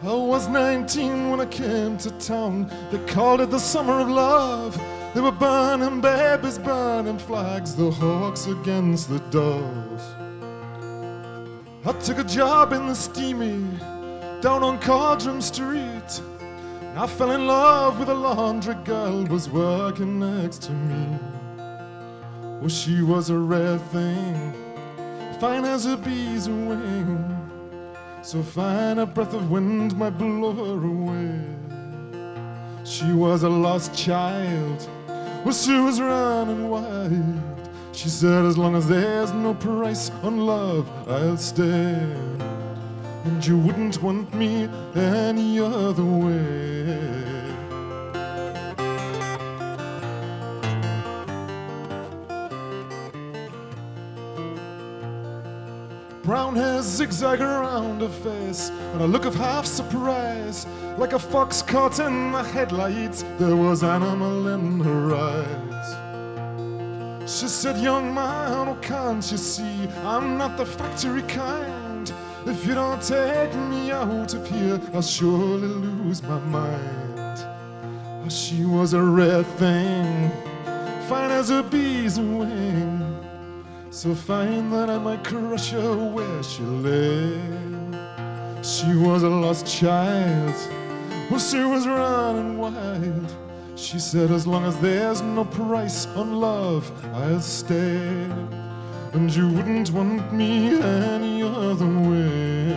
I was 19 when I came to town. They called it the summer of love. They were burning babies, burning flags, the hawks against the doves. I took a job in the steamy down on Cardroom Street. I fell in love with a laundry girl was working next to me. Well, she was a rare thing, fine as a bee's wing, so fine a breath of wind might blow her away. She was a lost child, well, she was running wild. She said, as long as there's no price on love, I'll stay. And you wouldn't want me any other way. Brown hair zigzag around her face, and a look of half surprise. Like a fox caught in the headlights, there was animal in her eyes. She said, young man, oh, can't you see I'm not the factory kind? If you don't take me out of here, I'll surely lose my mind. Oh, she was a rare thing, fine as a bee's wing, so fine that I might crush her where she lay. She was a lost child, well, she was running wild. She said, as long as there's no price on love, I'll stay. And you wouldn't want me any other way.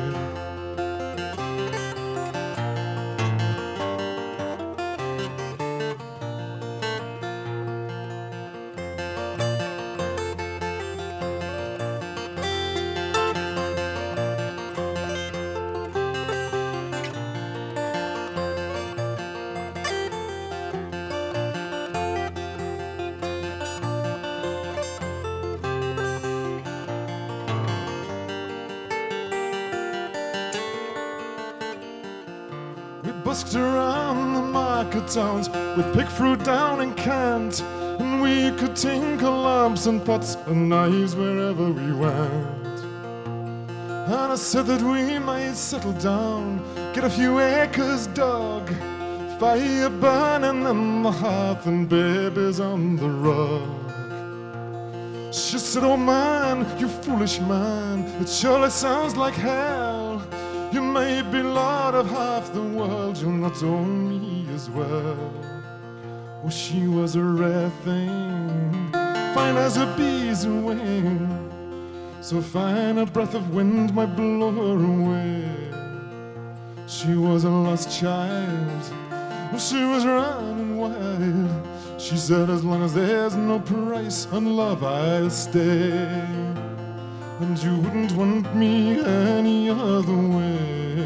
We busked around the market towns, we'd pick fruit down in Kent, and we could tinkle lamps and pots and knives wherever we went. And I said that we might settle down, get a few acres dug, fire burning on the hearth and babies on the rug. She said, oh man, you foolish man, it surely sounds like hell. You may be lord of half the world, you'll not own me as well. Oh, she was a rare thing, fine as a bee's wing, so fine a breath of wind might blow her away. She was a lost child, well, she was running wild. She said, as long as there's no price on love, I'll stay. And you wouldn't want me any other way.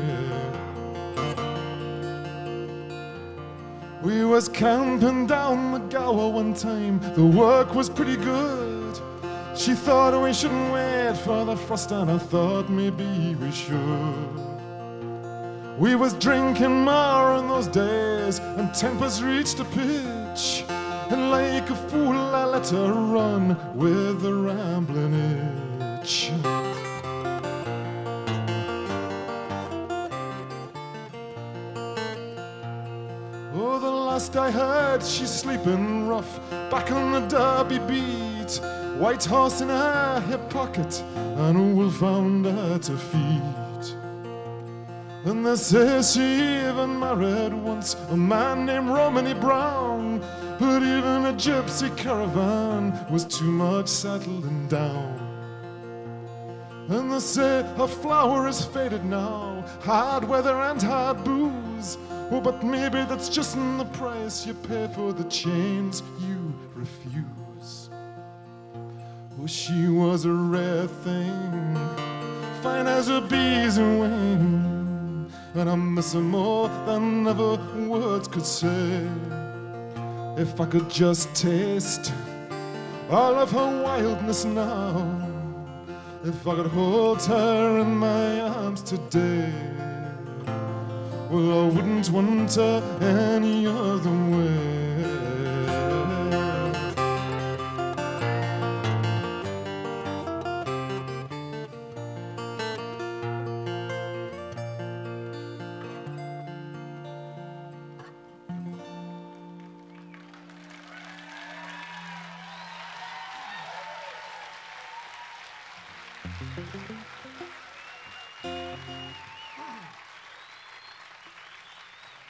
We was camping down the Gower one time, the work was pretty good. She thought we shouldn't wait for the frost, and I thought maybe we should. We was drinking more in those days, and tempers reached a pitch, and like a fool I let her run with a rambling itch. Oh, the last I heard, she's sleeping rough, back on the Derby beat, white horse in her hip pocket, and a wolf found at her feet. And they say she even married once a man named Romany Brown, but even a gypsy caravan was too much settling down. And they say her flower is faded now, hard weather and hard booze. Oh, but maybe that's just the price you pay for the chains you refuse. Oh, she was a rare thing, fine as a bee's wing, and I miss her more than ever words could say. If I could just taste all of her wildness now, if I could hold her in my arms today, well, I wouldn't want her any other way.